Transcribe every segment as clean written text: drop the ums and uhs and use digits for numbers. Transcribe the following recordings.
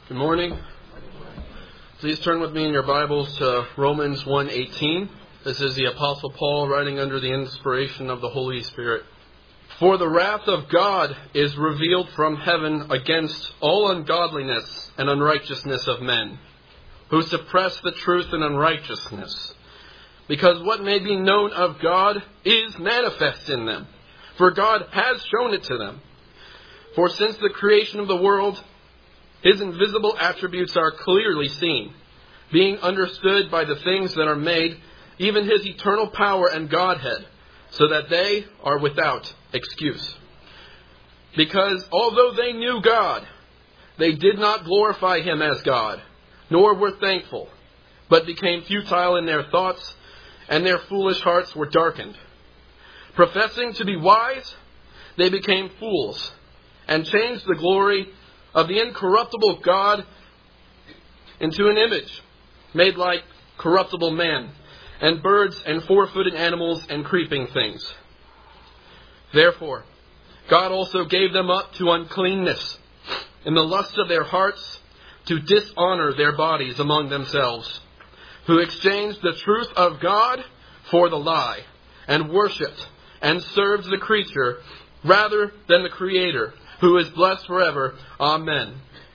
Good morning. Please turn with me in your Bibles to Romans 1:18. This is the Apostle Paul writing under the inspiration of the Holy Spirit. For the wrath of God is revealed from heaven against all ungodliness and unrighteousness of men, who suppress the truth in unrighteousness. Because what may be known of God is manifest in them, for God has shown it to them. For since the creation of the world, His invisible attributes are clearly seen, being understood by the things that are made, even His eternal power and Godhead, so that they are without excuse. Because although they knew God, they did not glorify Him as God, nor were thankful, but became futile in their thoughts, and their foolish hearts were darkened. Professing to be wise, they became fools, and changed the glory of the incorruptible God into an image made like corruptible man, and birds and four-footed animals and creeping things. Therefore, God also gave them up to uncleanness in the lust of their hearts, to dishonor their bodies among themselves, who exchanged the truth of God for the lie, and worshipped and served the creature rather than the Creator, who is blessed forever. Amen.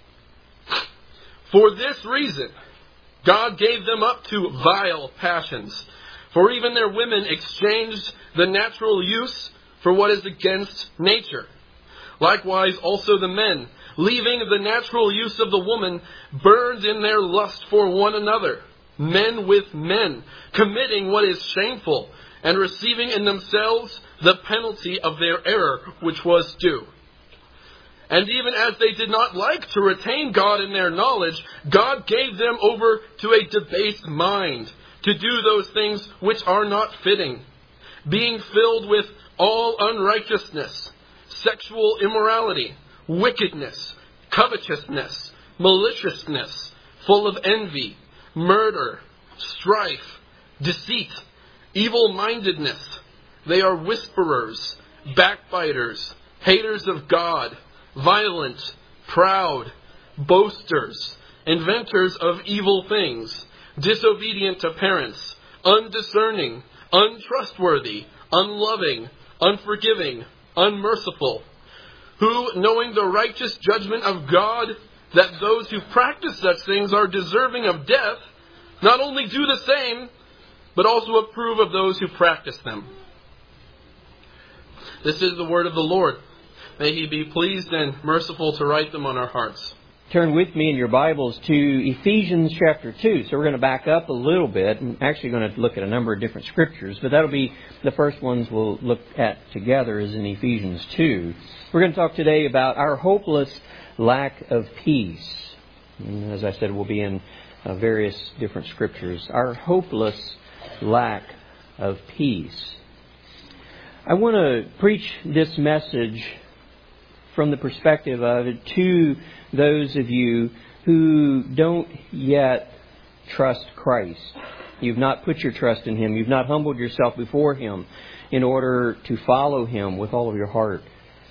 For this reason, God gave them up to vile passions. For even their women exchanged the natural use for what is against nature. Likewise also the men, leaving the natural use of the woman, burned in their lust for one another, men with men, committing what is shameful, and receiving in themselves the penalty of their error, which was due. And even as they did not like to retain God in their knowledge, God gave them over to a debased mind, to do those things which are not fitting, being filled with all unrighteousness, sexual immorality, wickedness, covetousness, maliciousness, full of envy, murder, strife, deceit, evil-mindedness. They are whisperers, backbiters, haters of God, violent, proud, boasters, inventors of evil things, disobedient to parents, undiscerning, untrustworthy, unloving, unforgiving, unmerciful, who, knowing the righteous judgment of God, that those who practice such things are deserving of death, not only do the same, but also approve of those who practice them. This is the word of the Lord. May He be pleased and merciful to write them on our hearts. Turn with me in your Bibles to Ephesians chapter 2. So we're going to back up a little bit and actually going to look at a number of different scriptures. But that'll be the first ones we'll look at together is in Ephesians 2. We're going to talk today about our hopeless lack of peace. And as I said, we'll be in various different scriptures. Our hopeless lack of peace. I want to preach this message from the perspective of it to those of you who don't yet trust Christ. You've not put your trust in Him. You've not humbled yourself before Him in order to follow Him with all of your heart.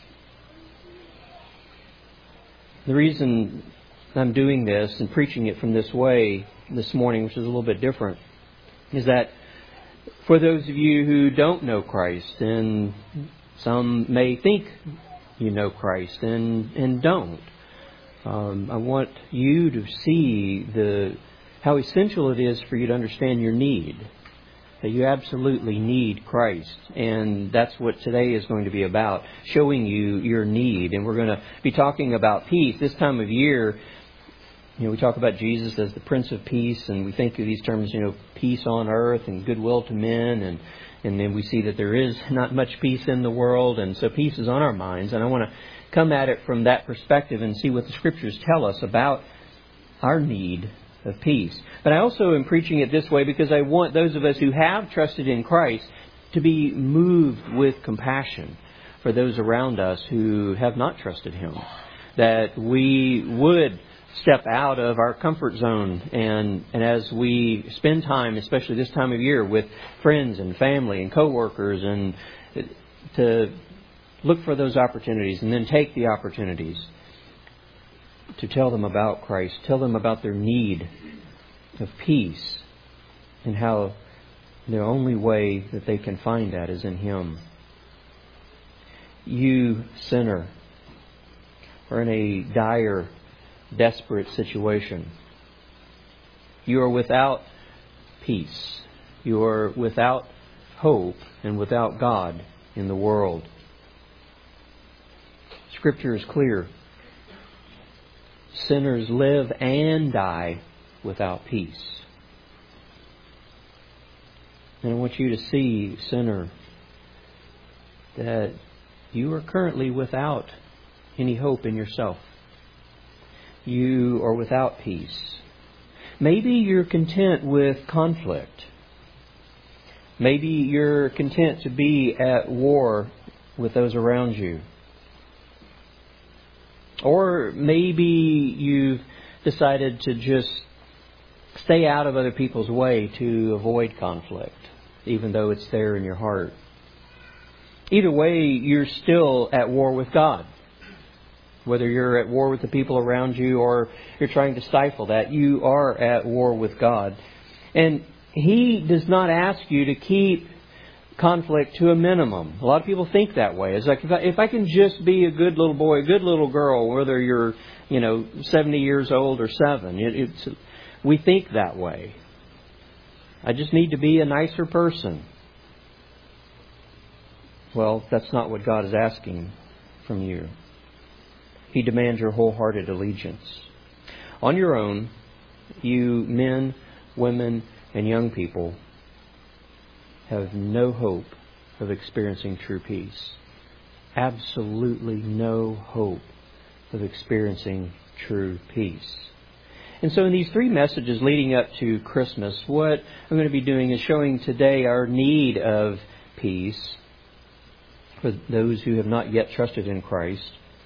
The reason I'm doing this and preaching it from this way this morning, which is a little bit different, is that for those of you who don't know Christ, and some may think you know Christ and don't. I want you to see how essential it is for you to understand your need. That you absolutely need Christ. And that's what today is going to be about, showing you your need. And we're going to be talking about peace. This time of year, we talk about Jesus as the Prince of Peace, and we think of these terms, peace on earth and goodwill to men, and then we see that there is not much peace in the world, and so peace is on our minds. And I want to come at it from that perspective and see what the Scriptures tell us about our need of peace. But I also am preaching it this way because I want those of us who have trusted in Christ to be moved with compassion for those around us who have not trusted Him. That we would step out of our comfort zone and as we spend time, especially this time of year, with friends and family and coworkers, and to look for those opportunities and then take the opportunities. to tell them about Christ, tell them about their need of peace, and how the only way that they can find that is in Him. You, sinner, are in a dire, desperate situation. You are without peace. You are without hope and without God in the world. Scripture is clear. Sinners live and die without peace. And I want you to see, sinner, that you are currently without any hope in yourself. You are without peace. Maybe you're content with conflict. Maybe you're content to be at war with those around you. Or maybe you've decided to just stay out of other people's way to avoid conflict, even though it's there in your heart. Either way, you're still at war with God. Whether you're at war with the people around you or you're trying to stifle that, you are at war with God. And He does not ask you to keep conflict to a minimum. A lot of people think that way. It's like, if I can just be a good little boy, a good little girl, whether you're 70 years old or 7, we think that way. I just need to be a nicer person. Well, that's not what God is asking from you. He demands your wholehearted allegiance. On your own, you men, women, and young people have no hope of experiencing true peace. Absolutely no hope of experiencing true peace. And so in these 3 messages leading up to Christmas, what I'm going to be doing is showing today our need of peace for those who have not yet trusted in Christ.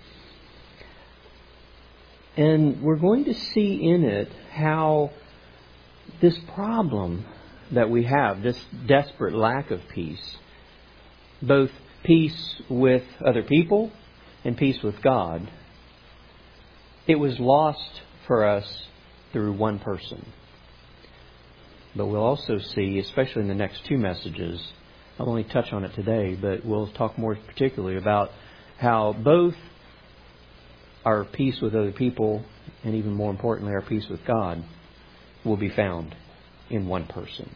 And we're going to see in it how this problem that we have, this desperate lack of peace, both peace with other people and peace with God, it was lost for us through one person. But we'll also see, especially in the next 2 messages, I'll only touch on it today, but we'll talk more particularly about how both our peace with other people and even more importantly our peace with God will be found in one person.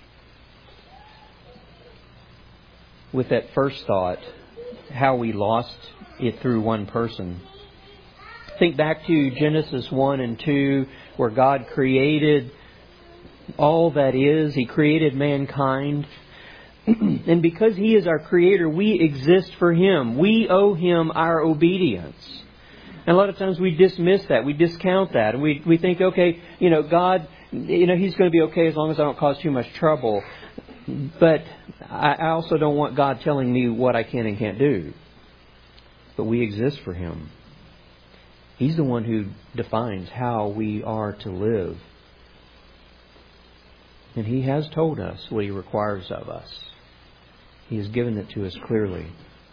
With that first thought, how we lost it through one person. Think back to Genesis 1 and 2, where God created all that is. He created mankind. And because He is our Creator, we exist for Him. We owe Him our obedience. And a lot of times we dismiss that. We discount that. And we think, okay, God, He's going to be okay as long as I don't cause too much trouble. But I also don't want God telling me what I can and can't do. But we exist for Him. He's the one who defines how we are to live. And He has told us what He requires of us. He has given it to us clearly.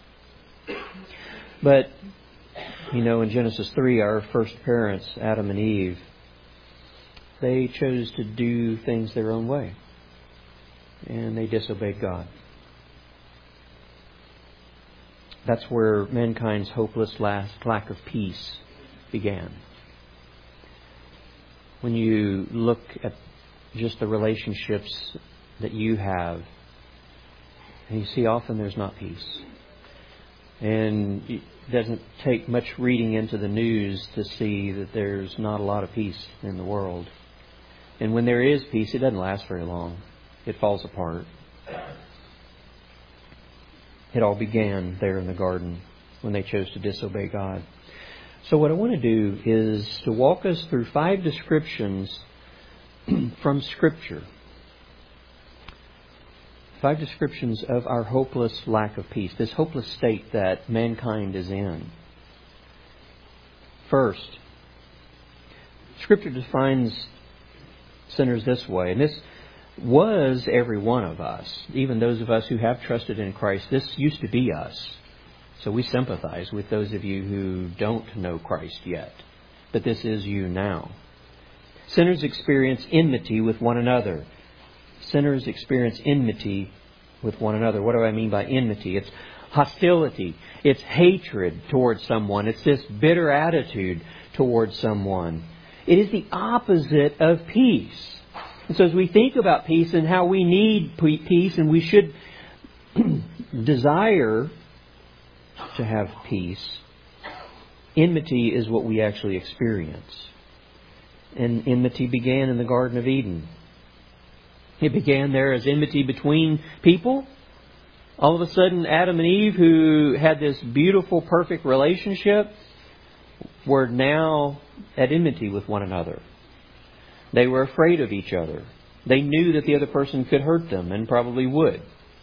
But, in Genesis 3, our first parents, Adam and Eve, they chose to do things their own way. And they disobeyed God. That's where mankind's hopeless lack of peace began. When you look at just the relationships that you have, and you see often there's not peace. And it doesn't take much reading into the news to see that there's not a lot of peace in the world. And when there is peace, it doesn't last very long. It falls apart. It all began there in the garden when they chose to disobey God. So what I want to do is to walk us through 5 descriptions from Scripture. 5 descriptions of our hopeless lack of peace, this hopeless state that mankind is in. First, Scripture defines sinners this way, and this was every one of us, even those of us who have trusted in Christ. This used to be us. So we sympathize with those of you who don't know Christ yet. but this is you now. Sinners experience enmity with one another. Sinners experience enmity with one another. What do I mean by enmity? It's hostility. It's hatred towards someone. It's this bitter attitude towards someone. It is the opposite of peace. And so as we think about peace and how we need peace and we should desire to have peace, enmity is what we actually experience. And enmity began in the Garden of Eden. It began there as enmity between people. All of a sudden, Adam and Eve, who had this beautiful, perfect relationship, were now at enmity with one another. They were afraid of each other. They knew that the other person could hurt them and probably would.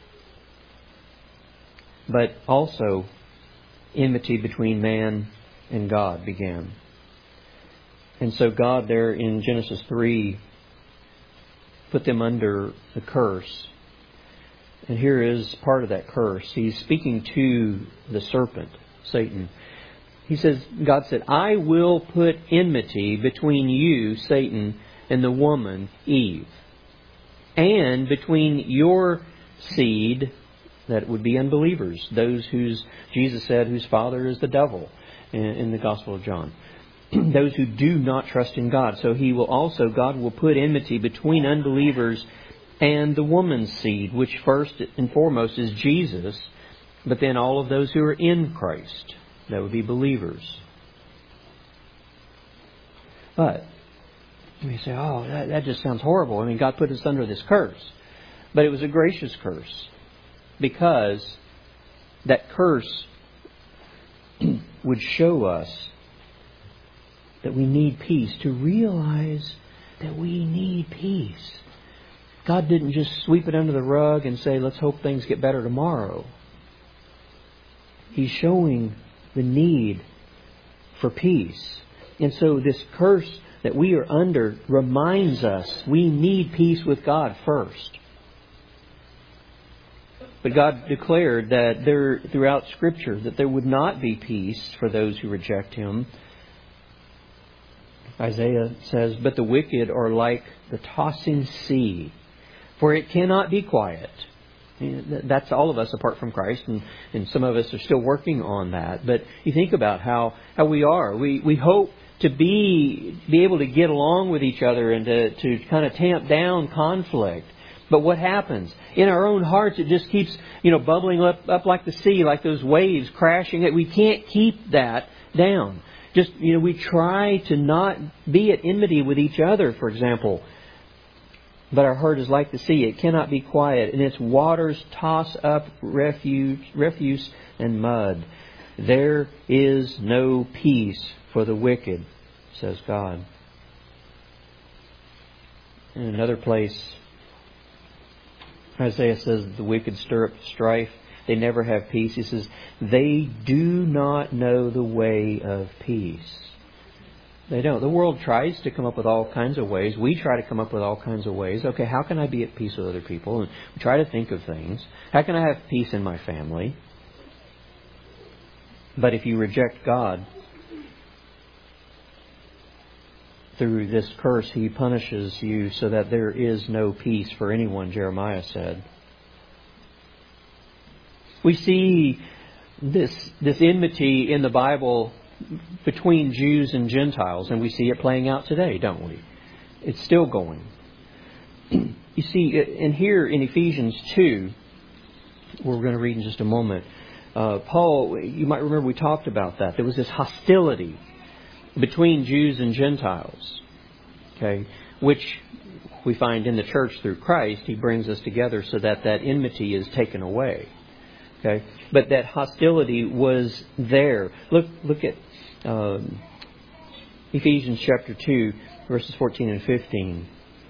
But also, enmity between man and God began. And so God there in Genesis 3 put them under the curse. And here is part of that curse. He's speaking to the serpent, Satan. He says, God said, I will put enmity between you, Satan, and the woman, Eve. And between your seed, that would be unbelievers, those whose, Jesus said, whose father is the devil in the Gospel of John. Those who do not trust in God. So God will put enmity between unbelievers and the woman's seed, which first and foremost is Jesus, but then all of those who are in Christ. That would be believers. But you say, oh, that just sounds horrible. I mean, God put us under this curse. But it was a gracious curse, because that curse would show us that we need peace, to realize that we need peace. God didn't just sweep it under the rug and say, let's hope things get better tomorrow. He's showing the need for peace. And so this curse that we are under reminds us we need peace with God first. But God declared that throughout Scripture that there would not be peace for those who reject Him. Isaiah says, but the wicked are like the tossing sea, for it cannot be quiet. That's all of us apart from Christ, and some of us are still working on that. But you think about how we are. We hope to be able to get along with each other and to kind of tamp down conflict. But what happens? In our own hearts, it just keeps, bubbling up like the sea, like those waves crashing. We can't keep that down. Just, we try to not be at enmity with each other, for example. But our heart is like the sea. It cannot be quiet. And its waters toss up refuse and mud. There is no peace for the wicked, says God. In another place, Isaiah says the wicked stir up strife. They never have peace. He says, they do not know the way of peace. They don't. The world tries to come up with all kinds of ways. We try to come up with all kinds of ways. Okay, how can I be at peace with other people? And we try to think of things. How can I have peace in my family? But if you reject God, through this curse, He punishes you so that there is no peace for anyone, Jeremiah said. We see this enmity in the Bible between Jews and Gentiles, and we see it playing out today, don't we? It's still going. You see, and here in Ephesians 2, we're going to read in just a moment, Paul, you might remember we talked about that. There was this hostility between Jews and Gentiles, okay, which we find in the church through Christ. He brings us together so that enmity is taken away. Okay, but that hostility was there. Look at Ephesians chapter 2, verses 14 and 15.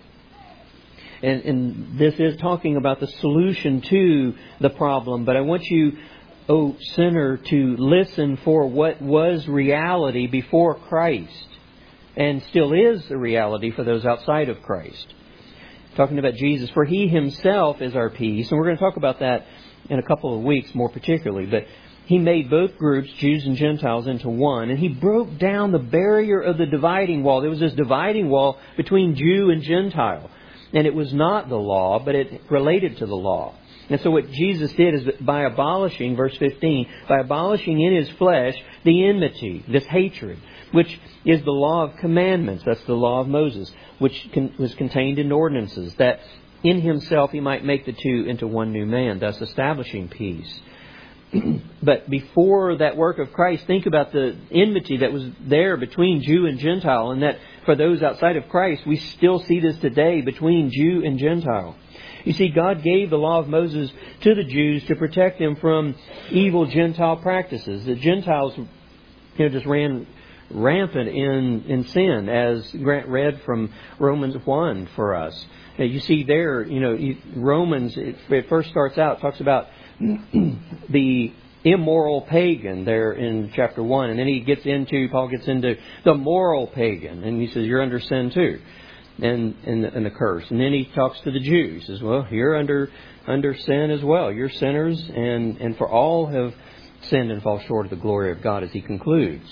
And this is talking about the solution to the problem. But I want you, O sinner, to listen for what was reality before Christ, and still is a reality for those outside of Christ. Talking about Jesus, for He Himself is our peace. And we're going to talk about that in a couple of weeks more particularly. But He made both groups, Jews and Gentiles, into one, and He broke down the barrier of the dividing wall. There was this dividing wall between Jew and Gentile. And it was not the law, but it related to the law. And so what Jesus did is that by abolishing, verse 15, by abolishing in His flesh the enmity, this hatred, which is the law of commandments, that's the law of Moses, which was contained in ordinances, that in Himself He might make the two into one new man, thus establishing peace. But before that work of Christ, think about the enmity that was there between Jew and Gentile, and that for those outside of Christ, we still see this today between Jew and Gentile. You see, God gave the law of Moses to the Jews to protect them from evil Gentile practices. The Gentiles, just ran rampant in sin, as Grant read from Romans 1 for us. You see there, Romans, it first starts out, talks about the immoral pagan there in chapter 1. And then Paul gets into the moral pagan. And he says, you're under sin too. And the curse. And then he talks to the Jews. He says, well, you're under sin as well. You're sinners. And for all have sinned and fall short of the glory of God, as he concludes.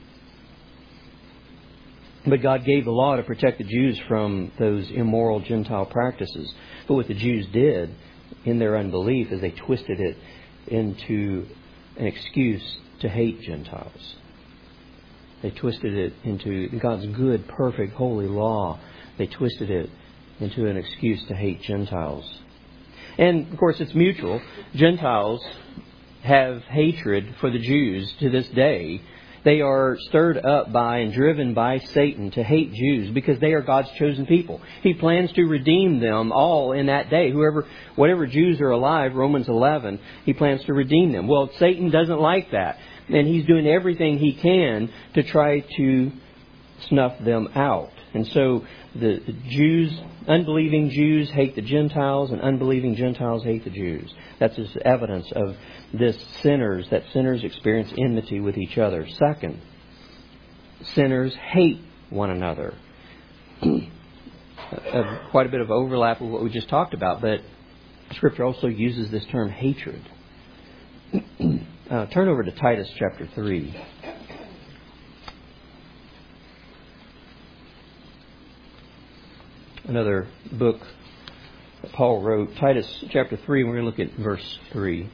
But God gave the law to protect the Jews from those immoral Gentile practices. But what the Jews did in their unbelief is they twisted it into an excuse to hate Gentiles. They twisted it into God's good, perfect, holy law. They twisted it into an excuse to hate Gentiles. And, of course, it's mutual. Gentiles have hatred for the Jews to this day. They are stirred up by and driven by Satan to hate Jews because they are God's chosen people. He plans to redeem them all in that day. Whatever Jews are alive, Romans 11, He plans to redeem them. Well, Satan doesn't like that. And he's doing everything he can to try to snuff them out. And so the Jews, unbelieving Jews hate the Gentiles, and unbelieving Gentiles hate the Jews. That's just evidence of that sinners experience enmity with each other. Second, sinners hate one another. Quite a bit of overlap with what we just talked about, but Scripture also uses this term hatred. Turn over to Titus chapter 3. Another book that Paul wrote, Titus chapter 3, we're going to look at verse 3.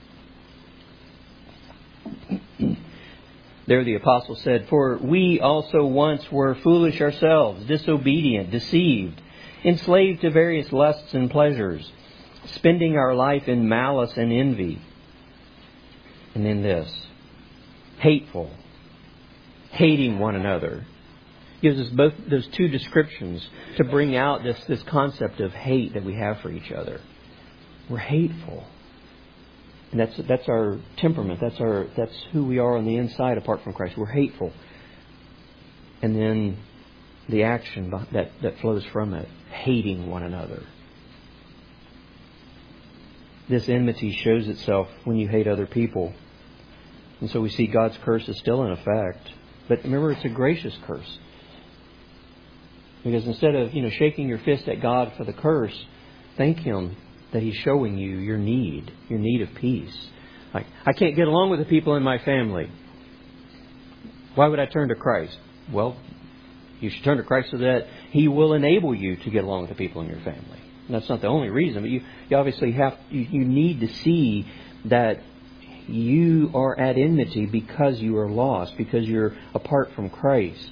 There the apostle said, "For we also once were foolish ourselves, disobedient, deceived, enslaved to various lusts and pleasures, spending our life in malice and envy." And then this, hateful, hating one another. Gives us both those two descriptions to bring out this concept of hate that we have for each other. We're hateful. And that's our temperament. That's who we are on the inside apart from Christ. We're hateful. And then the action that flows from it, hating one another. This enmity shows itself when you hate other people. And so we see God's curse is still in effect. But remember, it's a gracious curse. Because instead of, shaking your fist at God for the curse, thank Him that He's showing you your need of peace. Like, I can't get along with the people in my family. Why would I turn to Christ? Well, you should turn to Christ so that He will enable you to get along with the people in your family. And that's not the only reason, but you obviously you need to see that you are at enmity because you are lost, because you're apart from Christ.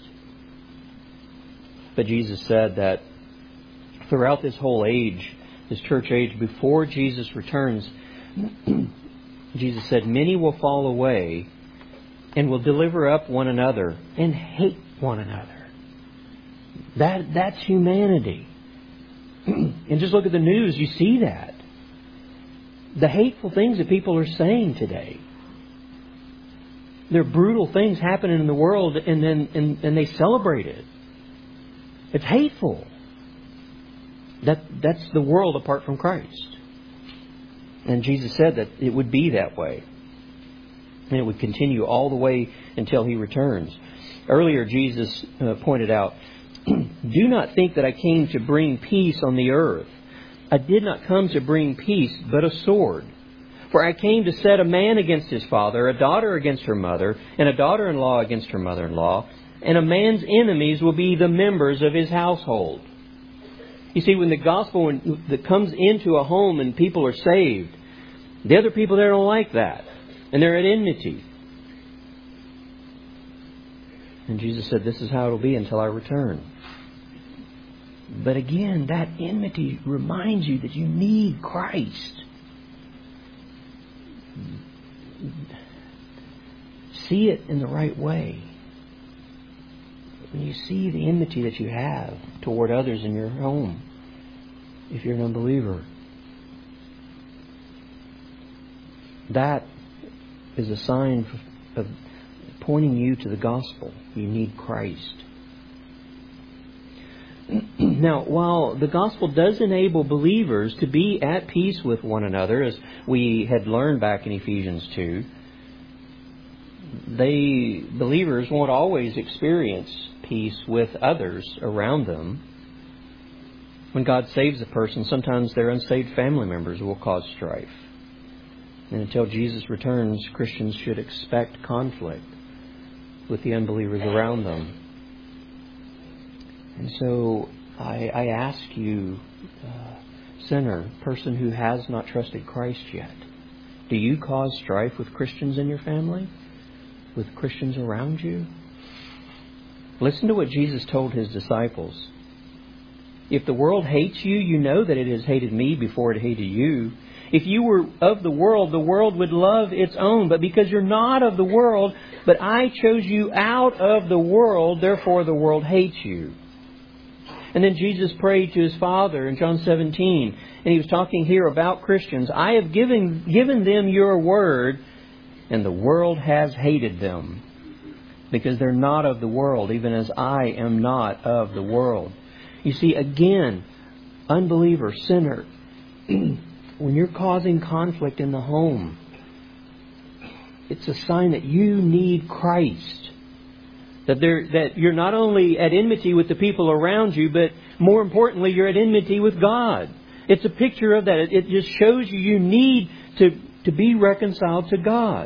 But Jesus said that throughout this whole age, this church age, before Jesus returns, Jesus said, "Many will fall away and will deliver up one another and hate one another." That's humanity. And just look at the news, you see that. The hateful things that people are saying today. There are brutal things happening in the world, and they celebrate it. It's hateful. That's the world apart from Christ. And Jesus said that it would be that way. And it would continue all the way until He returns. Earlier, Jesus pointed out, "Do not think that I came to bring peace on the earth. I did not come to bring peace, but a sword. For I came to set a man against his father, a daughter against her mother, and a daughter-in-law against her mother-in-law, and a man's enemies will be the members of his household. You see, when the gospel that comes into a home and people are saved, the other people there don't like that. And they're at enmity. And Jesus said, this is how it'll be until I return. But again, that enmity reminds you that you need Christ. See it in the right way. When you see the enmity that you have toward others in your home, if you're an unbeliever, that is a sign of pointing you to the gospel. You need Christ. Now, while the gospel does enable believers to be at peace with one another, as we had learned back in Ephesians 2, believers won't always experience peace with others around them. When God saves a person, sometimes their unsaved family members will cause strife. And until Jesus returns, Christians should expect conflict with the unbelievers around them. And so I ask you, sinner, person who has not trusted Christ yet, do you cause strife with Christians in your family? With Christians around you? Listen to what Jesus told His disciples. If the world hates you, you know that it has hated me before it hated you. If you were of the world would love its own. But because you're not of the world, but I chose you out of the world, therefore the world hates you. And then Jesus prayed to His Father in John 17. And He was talking here about Christians. I have given them your word, and the world has hated them. Because they're not of the world, even as I am not of the world. You see, again, unbeliever, sinner, when you're causing conflict in the home, it's a sign that you need Christ. That you're not only at enmity with the people around you, but more importantly, you're at enmity with God. It's a picture of that. It just shows you need to be reconciled to God.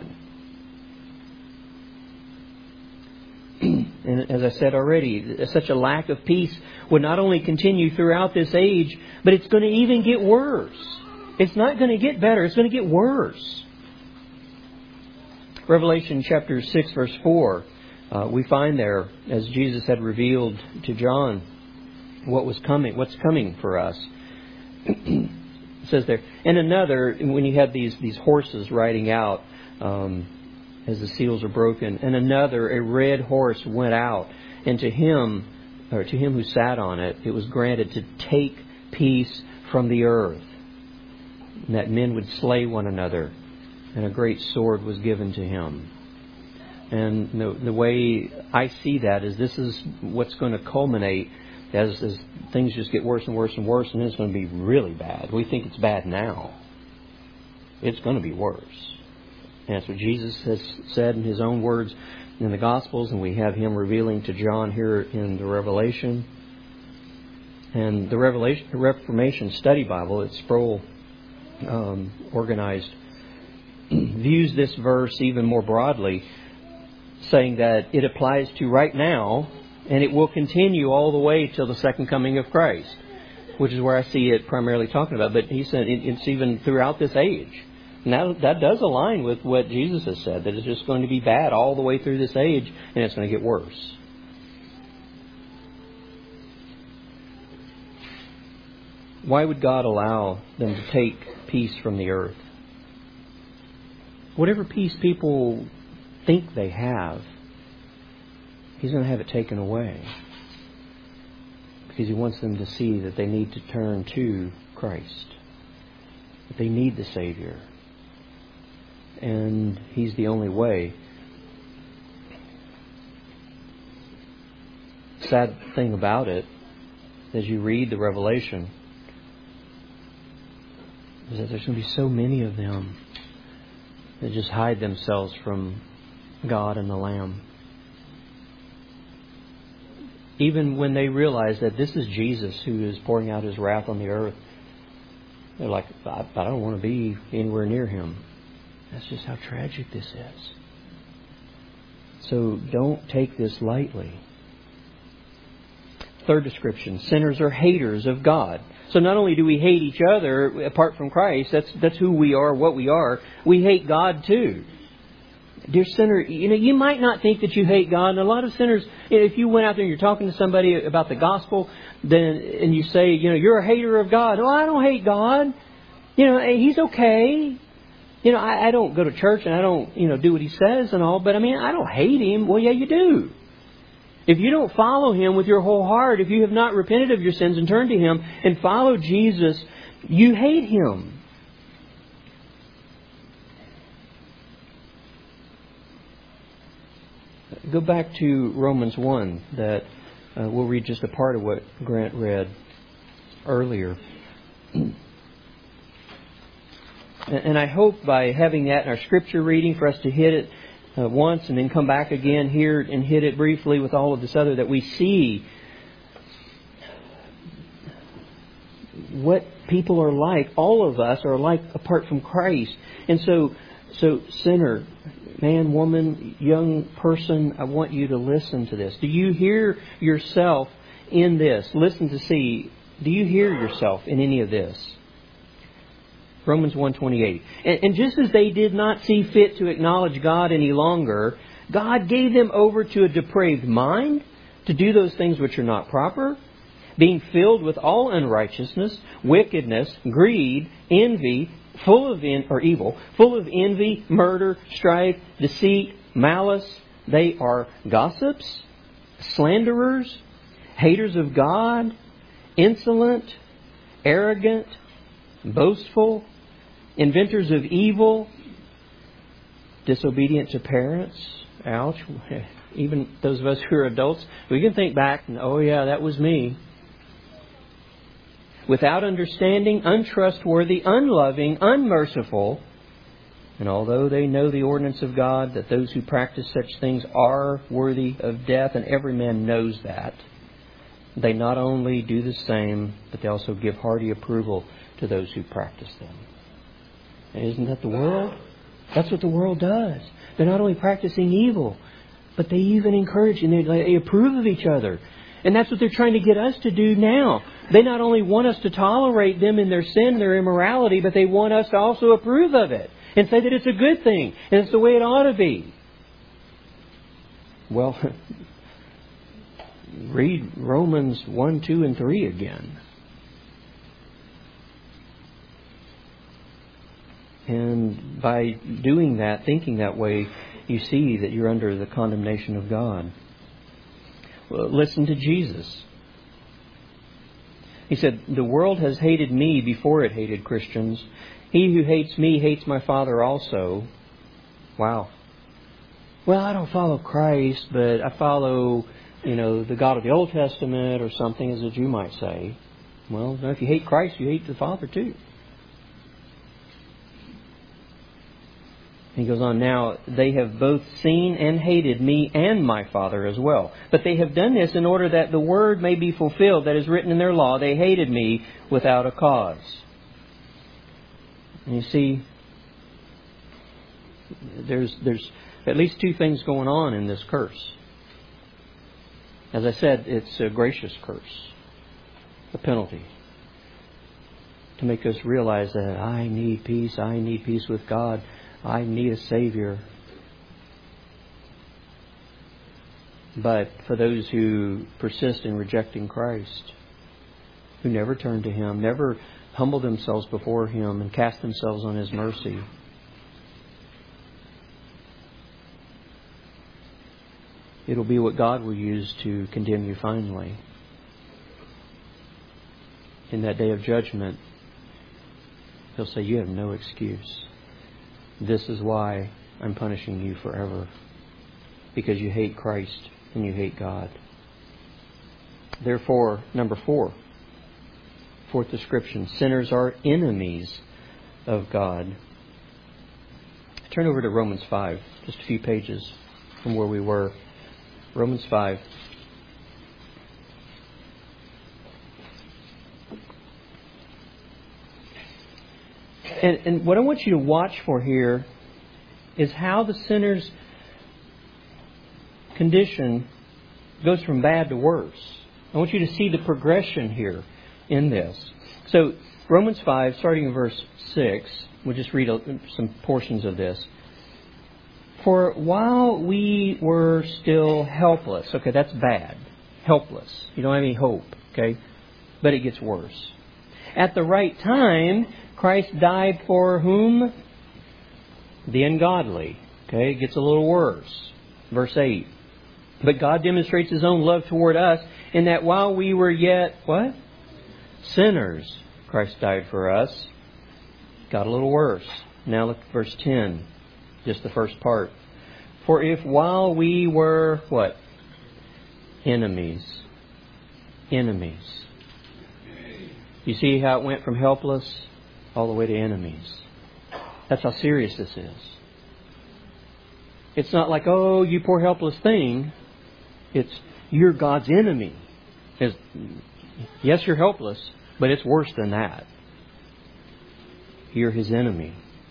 And as I said already, such a lack of peace would not only continue throughout this age, but it's going to even get worse. It's not going to get better. It's going to get worse. Revelation chapter 6, verse 4, we find there, as Jesus had revealed to John what's coming for us. It says there, and another, when you have these horses riding out, as the seals are broken, and another, a red horse went out, and to him who sat on it, it was granted to take peace from the earth, and that men would slay one another, and a great sword was given to him. And the way I see that is this is what's going to culminate as things just get worse and worse and worse, and it's going to be really bad. We think it's bad now. It's going to be worse. And that's what Jesus has said in His own words in the Gospels, and we have Him revealing to John here in the Revelation. And the Reformation Study Bible, it's Sproul organized, views this verse even more broadly, saying that it applies to right now, and it will continue all the way till the second coming of Christ, which is where I see it primarily talking about. But he said it's even throughout this age. Now, that does align with what Jesus has said, that it's just going to be bad all the way through this age, and it's going to get worse. Why would God allow them to take peace from the earth? Whatever peace people think they have, He's going to have it taken away. Because He wants them to see that they need to turn to Christ. That they need the Savior. And He's the only way. Sad thing about it, as you read the Revelation, is that there's going to be so many of them that just hide themselves from God and the Lamb. Even when they realize that this is Jesus who is pouring out His wrath on the earth, they're like, I don't want to be anywhere near Him. That's just how tragic this is. So don't take this lightly. Third description, sinners are haters of God. So not only do we hate each other apart from Christ, that's who we are, what we are, we hate God too. Dear sinner, you might not think that you hate God. And a lot of sinners, if you went out there and you're talking to somebody about the gospel, and you say, you're a hater of God. Oh, I don't hate God. He's okay. I don't go to church and I don't, do what He says and all. But I don't hate Him. Well, yeah, you do. If you don't follow Him with your whole heart, if you have not repented of your sins and turned to Him and followed Jesus, you hate Him. Go back to Romans 1, that we'll read just a part of what Grant read earlier. And I hope by having that in our scripture reading for us to hit it once and then come back again here and hit it briefly with all of this other, that we see what people are like. All of us are like apart from Christ. And so sinner, man, woman, young person, I want you to listen to this. Do you hear yourself in this? Listen to see, do you hear yourself in any of this? Romans 1:28. And just as they did not see fit to acknowledge God any longer, God gave them over to a depraved mind to do those things which are not proper, being filled with all unrighteousness, wickedness, greed, envy, full of envy, murder, strife, deceit, malice. They are gossips, slanderers, haters of God, insolent, arrogant, boastful, inventors of evil, disobedient to parents. Ouch. Even those of us who are adults, we can think back and, oh yeah, that was me. Without understanding, untrustworthy, unloving, unmerciful. And although they know the ordinance of God, that those who practice such things are worthy of death, and every man knows that, they not only do the same, but they also give hearty approval to those who practice them. And isn't that the world? That's what the world does. They're not only practicing evil, but they even encourage and they approve of each other. And that's what they're trying to get us to do now. They not only want us to tolerate them in their sin, their immorality, but they want us to also approve of it and say that it's a good thing and it's the way it ought to be. Well, read Romans 1, 2, and 3 again. And by doing that, thinking that way, you see that you're under the condemnation of God. Well, listen to Jesus. He said, the world has hated me before it hated Christians. He who hates me hates my Father also. Wow. Well, I don't follow Christ, but I follow, the God of the Old Testament or something, as a Jew might say. Well, if you hate Christ, you hate the Father too. He goes on, now they have both seen and hated me and my Father as well. But they have done this in order that the word may be fulfilled that is written in their law. They hated me without a cause. And you see, there's at least two things going on in this curse. As I said, it's a gracious curse, a penalty, to make us realize that I need peace with God. I need a Savior. But for those who persist in rejecting Christ, who never turn to Him, never humble themselves before Him and cast themselves on His mercy, it'll be what God will use to condemn you finally. In that day of judgment, He'll say, you have no excuse. This is why I'm punishing you forever. Because you hate Christ and you hate God. Therefore, number 4. Fourth description. Sinners are enemies of God. Turn over to Romans 5. Just a few pages from where we were. Romans 5. And what I want you to watch for here is how the sinner's condition goes from bad to worse. I want you to see the progression here in this. So, Romans 5, starting in verse 6, we'll just read some portions of this. For while we were still helpless, okay, that's bad. Helpless. You don't have any hope, okay? But it gets worse. At the right time, Christ died for whom? The ungodly. Okay, it gets a little worse. Verse 8. But God demonstrates His own love toward us in that while we were yet, what? Sinners, Christ died for us. Got a little worse. Now look at verse 10. Just the first part. For if while we were, what? Enemies. Enemies. You see how it went from helpless all the way to enemies. That's how serious this is. It's not like, oh, you poor helpless thing. It's, you're God's enemy. Yes, you're helpless, but it's worse than that. You're His enemy.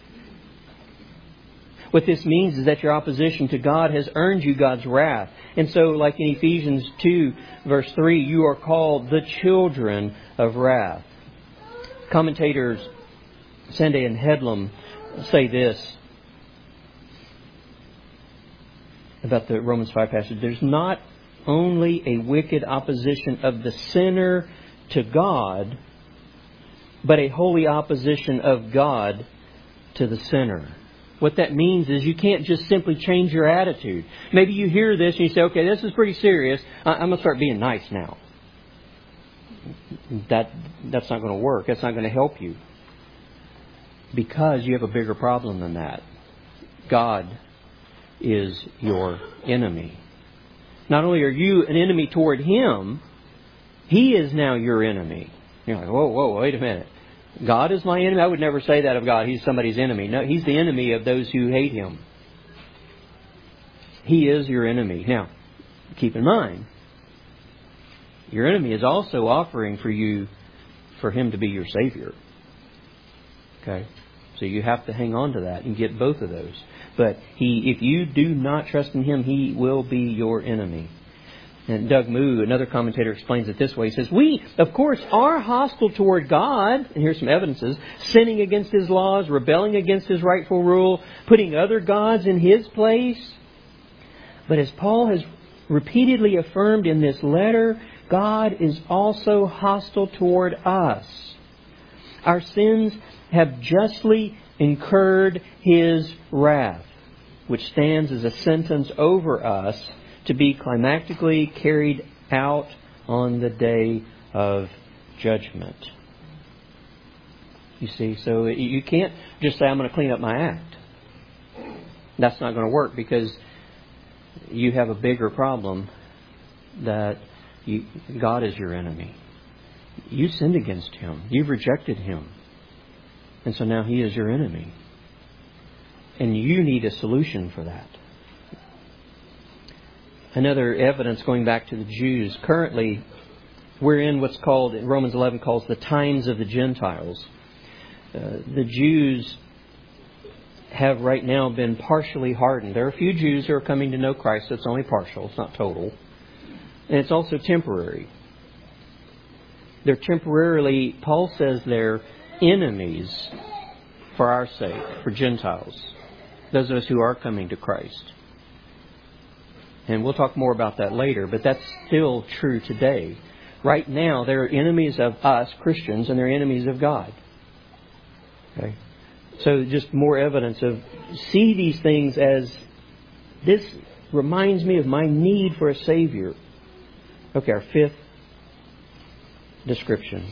What this means is that your opposition to God has earned you God's wrath. And so, like in Ephesians 2, verse 3, you are called the children of wrath. Commentators Sunday and Headlam say this about the Romans 5 passage. There's not only a wicked opposition of the sinner to God, but a holy opposition of God to the sinner. What that means is you can't just simply change your attitude. Maybe you hear this and you say, okay, this is pretty serious. I'm going to start being nice now. That's not going to work. That's not going to help you. Because you have a bigger problem than that. God is your enemy. Not only are you an enemy toward Him, He is now your enemy. You're like, whoa, wait a minute. God is my enemy? I would never say that of God. He's somebody's enemy. No, He's the enemy of those who hate Him. He is your enemy. Now, keep in mind, your enemy is also offering for Him to be your Savior. Okay? So you have to hang on to that and get both of those. But if you do not trust in Him, He will be your enemy. And Doug Moo, another commentator, explains it this way. He says, we, of course, are hostile toward God. And here's some evidences. Sinning against His laws, rebelling against His rightful rule, putting other gods in His place. But as Paul has repeatedly affirmed in this letter, God is also hostile toward us. Our sins have justly incurred His wrath, which stands as a sentence over us to be climactically carried out on the day of judgment. You see, so you can't just say, I'm going to clean up my act. That's not going to work because you have a bigger problem that God is your enemy. You sinned against Him. You've rejected Him. And so now He is your enemy. And you need a solution for that. Another evidence going back to the Jews. Currently, we're in what's called, Romans 11 calls the times of the Gentiles. The Jews have right now been partially hardened. There are a few Jews who are coming to know Christ, so it's only partial, it's not total. And it's also temporary. They're temporarily, Paul says they're enemies for our sake, for Gentiles. Those of us who are coming to Christ. And we'll talk more about that later, but that's still true today. Right now, they're enemies of us, Christians, and they're enemies of God. Okay? So just more evidence of, see these things as, this reminds me of my need for a Savior. Okay, our fifth description.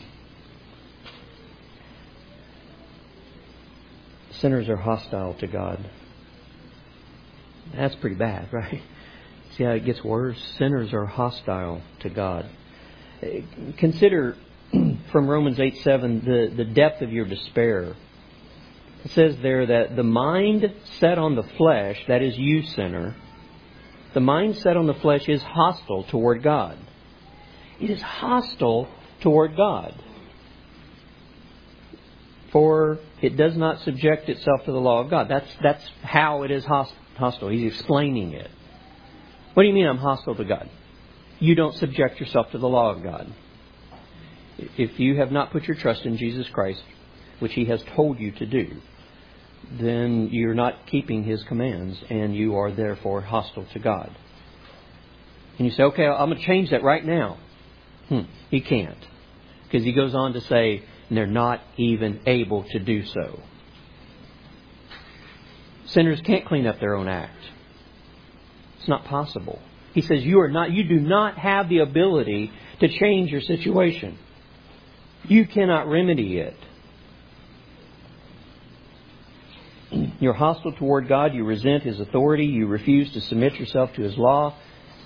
Sinners are hostile to God. That's pretty bad, right? See how it gets worse? Sinners are hostile to God. Consider from Romans 8:7 the depth of your despair. It says there that the mind set on the flesh, that is you, sinner, the mind set on the flesh is hostile toward God. It is hostile toward God. For it does not subject itself to the law of God. That's how it is hostile. He's explaining it. What do you mean I'm hostile to God? You don't subject yourself to the law of God. If you have not put your trust in Jesus Christ, which He has told you to do, then you're not keeping His commands, and you are therefore hostile to God. And you say, okay, I'm going to change that right now. He can't. Because He goes on to say, they're not even able to do so. Sinners can't clean up their own act. It's not possible. He says you do not have the ability to change your situation. You cannot remedy it. You're hostile toward God. You resent His authority. You refuse to submit yourself to His law.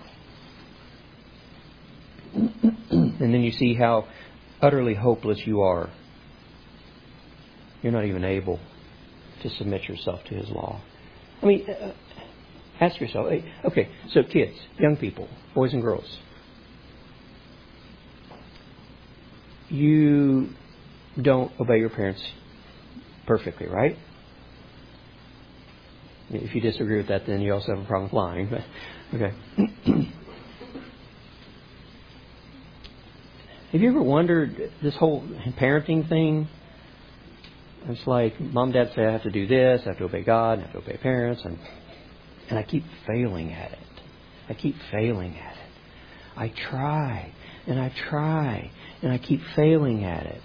And then you see how utterly hopeless you are. You're not even able to submit yourself to His law. I mean, ask yourself, okay, so kids, young people, boys and girls, you don't obey your parents perfectly, right? If you disagree with that, then you also have a problem with lying. But, okay. Have you ever wondered this whole parenting thing? It's like mom and dad say I have to do this, I have to obey God, I have to obey parents, and I keep failing at it. I keep failing at it. I try, and I try, and I keep failing at it.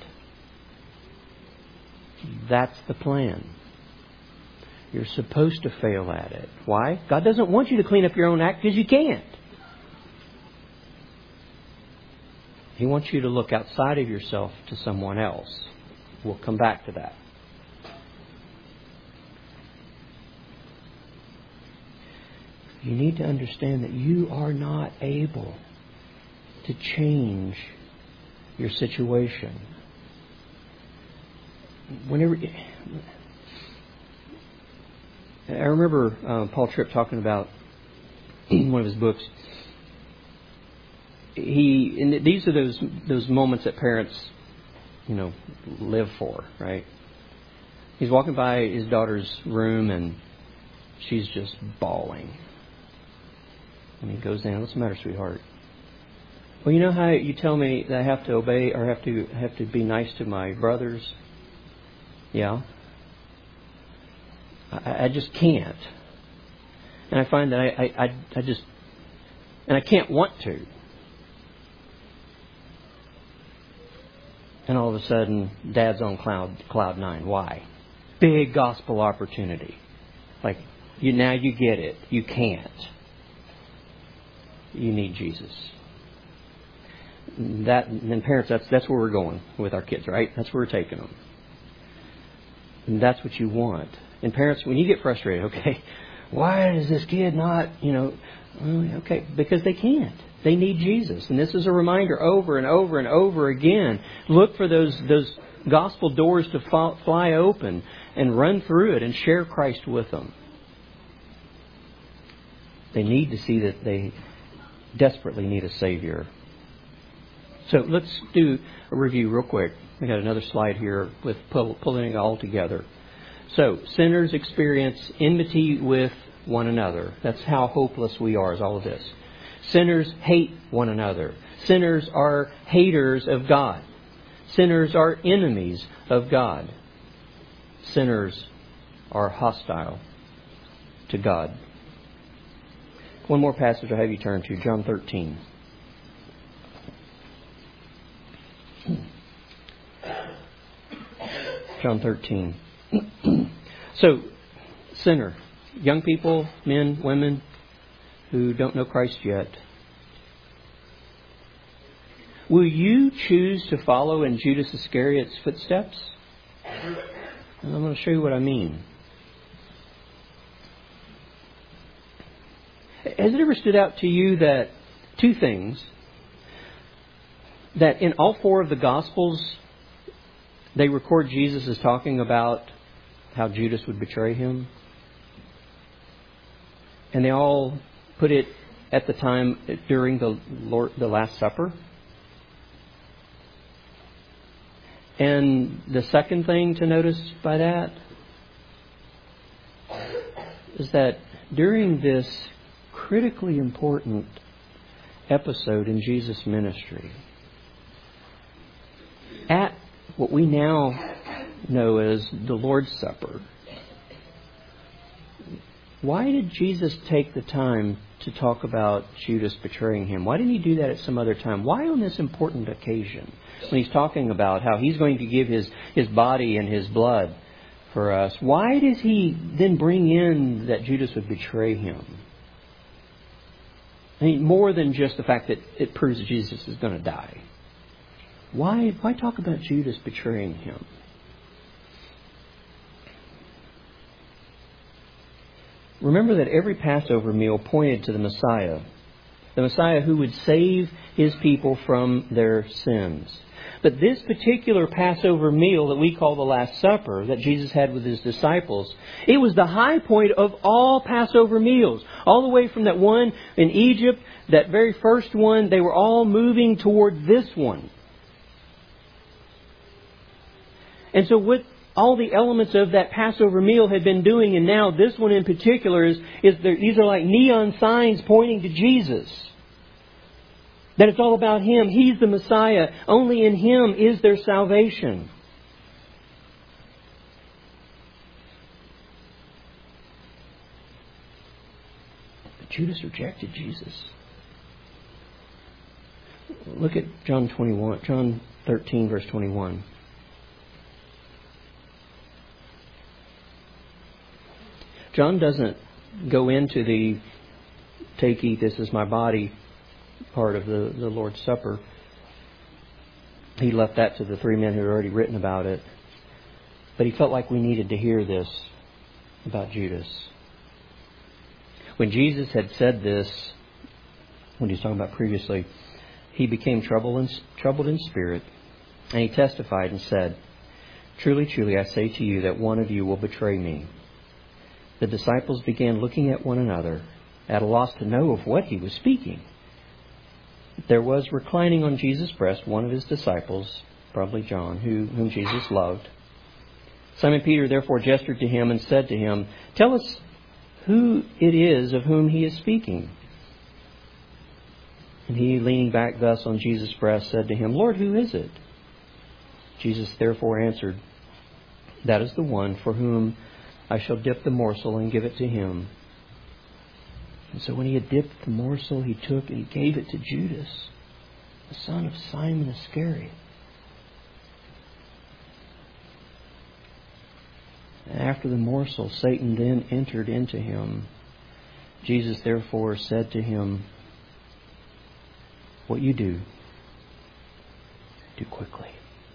That's the plan. You're supposed to fail at it. Why? God doesn't want you to clean up your own act because you can't. He wants you to look outside of yourself to someone else. We'll come back to that. You need to understand that you are not able to change your situation. I remember Paul Tripp talking about in one of his books. These are those moments that parents, live for, right? He's walking by his daughter's room and she's just bawling. And he goes down, "What's the matter, sweetheart?" "Well, you know how you tell me that I have to obey or have to be nice to my brothers?" "Yeah. I just can't. And I find that I can't want to." And all of a sudden, Dad's on cloud nine. Why? Big gospel opportunity. Like, now you get it. You can't. You need Jesus. And parents, that's where we're going with our kids, right? That's where we're taking them. And that's what you want. And parents, when you get frustrated, okay, why does this kid not, okay, because they can't. They need Jesus. And this is a reminder over and over and over again. Look for those gospel doors to fly open and run through it and share Christ with them. They need to see that they desperately need a Savior. So let's do a review real quick. We got another slide here with pulling it all together. So, sinners experience enmity with one another. That's how hopeless we are, is all of this. Sinners hate one another. Sinners are haters of God. Sinners are enemies of God. Sinners are hostile to God. One more passage I'll have you turn to, John 13. John 13. So, sinner, young people, men, women who don't know Christ yet, will you choose to follow in Judas Iscariot's footsteps? And I'm going to show you what I mean. Has it ever stood out to you that two things, that in all four of the Gospels, they record Jesus as talking about how Judas would betray Him? And they all put it at the time during the Last Supper. And the second thing to notice by that is that during this critically important episode in Jesus' ministry, at what we now know as the Lord's Supper, why did Jesus take the time to talk about Judas betraying Him? Why didn't He do that at some other time? Why on this important occasion, when He's talking about how He's going to give His body and His blood for us, why does He then bring in that Judas would betray Him? I mean, more than just the fact that it proves that Jesus is going to die. Why talk about Judas betraying Him? Remember that every Passover meal pointed to the Messiah who would save His people from their sins. But this particular Passover meal that we call the Last Supper that Jesus had with His disciples, it was the high point of all Passover meals. All the way from that one in Egypt, that very first one, they were all moving toward this one. And so what all the elements of that Passover meal had been doing, and now this one in particular, these are like neon signs pointing to Jesus. That it's all about Him. He's the Messiah. Only in Him is there salvation. But Judas rejected Jesus. Look at John 13, verse 21. John doesn't go into the take, eat, this is my body part of the Lord's Supper. He left that to the three men who had already written about it. But he felt like we needed to hear this about Judas. When Jesus had said this, when he was talking about previously, He became troubled in spirit, and He testified and said, "Truly, truly, I say to you that one of you will betray me." The disciples began looking at one another, at a loss to know of what He was speaking. There was reclining on Jesus' breast one of His disciples, probably John, whom Jesus loved. Simon Peter therefore gestured to Him and said to Him, "Tell us who it is of whom He is speaking." And he, leaning back thus on Jesus' breast, said to Him, "Lord, who is it?" Jesus therefore answered, "That is the one for whom I shall dip the morsel and give it to him." And so when He had dipped the morsel, He took and He gave it to Judas, the son of Simon Iscariot. And after the morsel, Satan then entered into him. Jesus therefore said to him, "What you do quickly."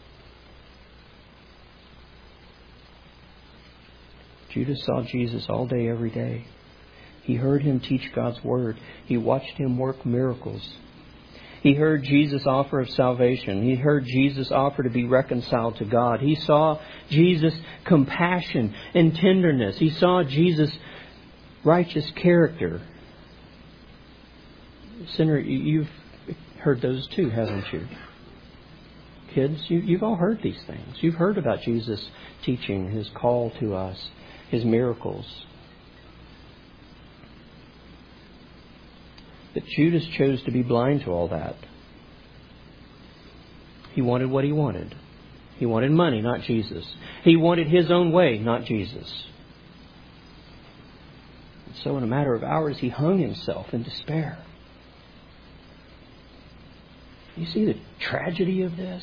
Judas saw Jesus all day, every day. He heard Him teach God's Word. He watched Him work miracles. He heard Jesus' offer of salvation. He heard Jesus offer to be reconciled to God. He saw Jesus' compassion and tenderness. He saw Jesus' righteous character. Sinner, you've heard those too, haven't you? Kids, you've all heard these things. You've heard about Jesus' teaching, His call to us, His miracles. But Judas chose to be blind to all that. He wanted what he wanted. He wanted money, not Jesus. He wanted his own way, not Jesus. And so in a matter of hours, he hung himself in despair. You see the tragedy of this?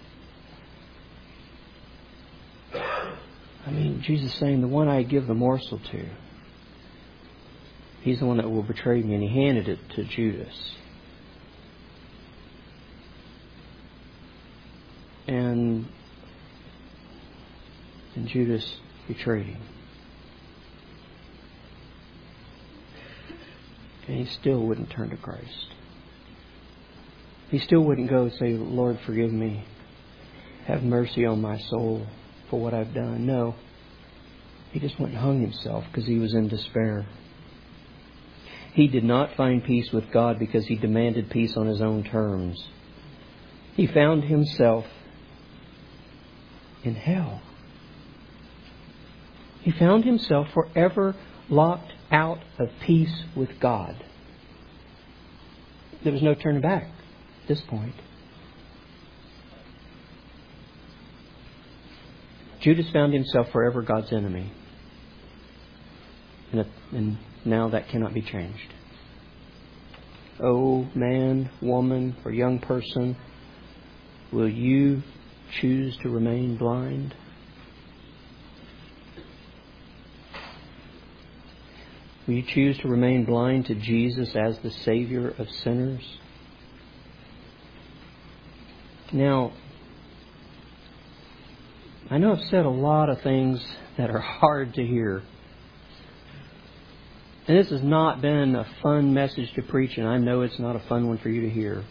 I mean, Jesus saying, the one I give the morsel to, he's the one that will betray me. And He handed it to Judas. And Judas betrayed Him. And he still wouldn't turn to Christ. He still wouldn't go and say, "Lord, forgive me. Have mercy on my soul for what I've done." No. He just went and hung himself because he was in despair. He did not find peace with God because he demanded peace on his own terms. He found himself in hell. He found himself forever locked out of peace with God. There was no turning back at this point. Judas found himself forever God's enemy. And now that cannot be changed. Oh, man, woman, or young person, will you choose to remain blind? Will you choose to remain blind to Jesus as the Savior of sinners? Now, I know I've said a lot of things that are hard to hear. And this has not been a fun message to preach, and I know it's not a fun one for you to hear.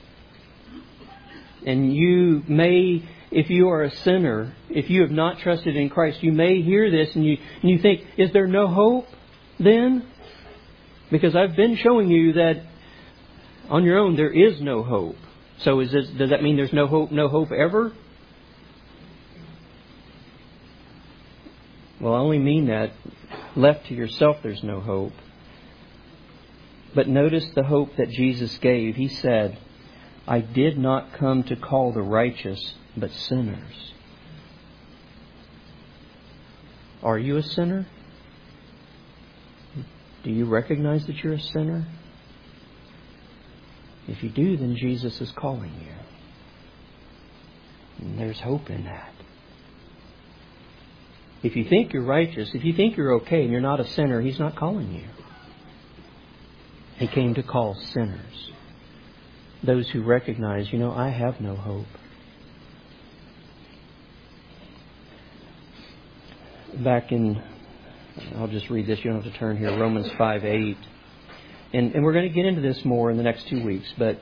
And you may, if you are a sinner, if you have not trusted in Christ, you may hear this and you think, is there no hope then? Because I've been showing you that on your own there is no hope. So does that mean there's no hope ever? Well, I only mean that left to yourself there's no hope. But notice the hope that Jesus gave. He said, I did not come to call the righteous, but sinners. Are you a sinner? Do you recognize that you're a sinner? If you do, then Jesus is calling you. And there's hope in that. If you think you're righteous, if you think you're okay and you're not a sinner, He's not calling you. He came to call sinners. Those who recognize, I have no hope. Back in, I'll just read this, you don't have to turn here, Romans 5:8. And we're going to get into this more in the next 2 weeks, but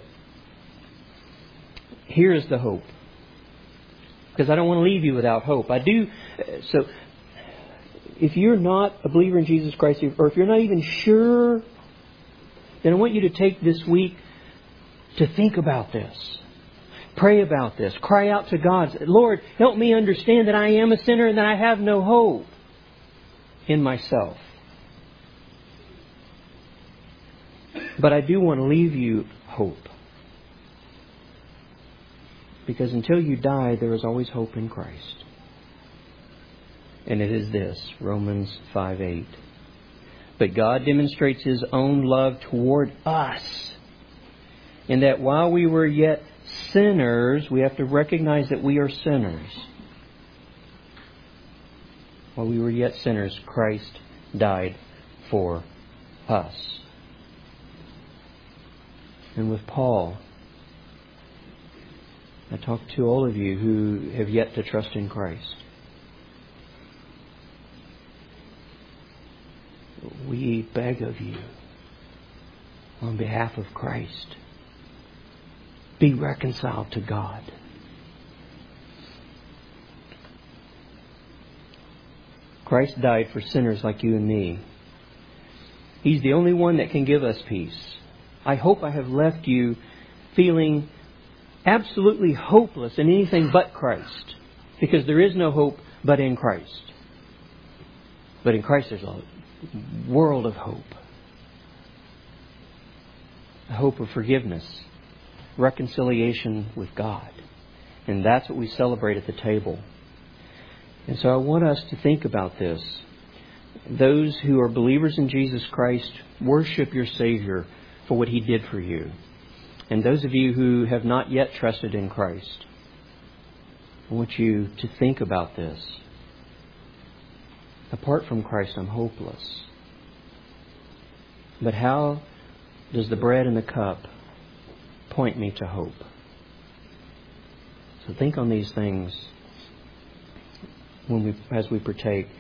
here is the hope. Because I don't want to leave you without hope. So if you're not a believer in Jesus Christ, or if you're not even sure, then I want you to take this week to think about this. Pray about this. Cry out to God. Lord, help me understand that I am a sinner and that I have no hope in myself. But I do want to leave you hope. Because until you die, there is always hope in Christ. And it is this, Romans 5:8. But God demonstrates His own love toward us, in that while we were yet sinners, we have to recognize that we are sinners. While we were yet sinners, Christ died for us. And with Paul, I talk to all of you who have yet to trust in Christ. We beg of you, on behalf of Christ, be reconciled to God. Christ died for sinners like you and me. He's the only one that can give us peace. I hope I have left you feeling absolutely hopeless in anything but Christ. Because there is no hope but in Christ. But in Christ there's a world of hope. A hope of forgiveness. Reconciliation with God. And that's what we celebrate at the table. And so I want us to think about this. Those who are believers in Jesus Christ, worship your Savior for what He did for you. And those of you who have not yet trusted in Christ, I want you to think about this. Apart from Christ, I'm hopeless. But how does the bread and the cup point me to hope? So think on these things as we partake.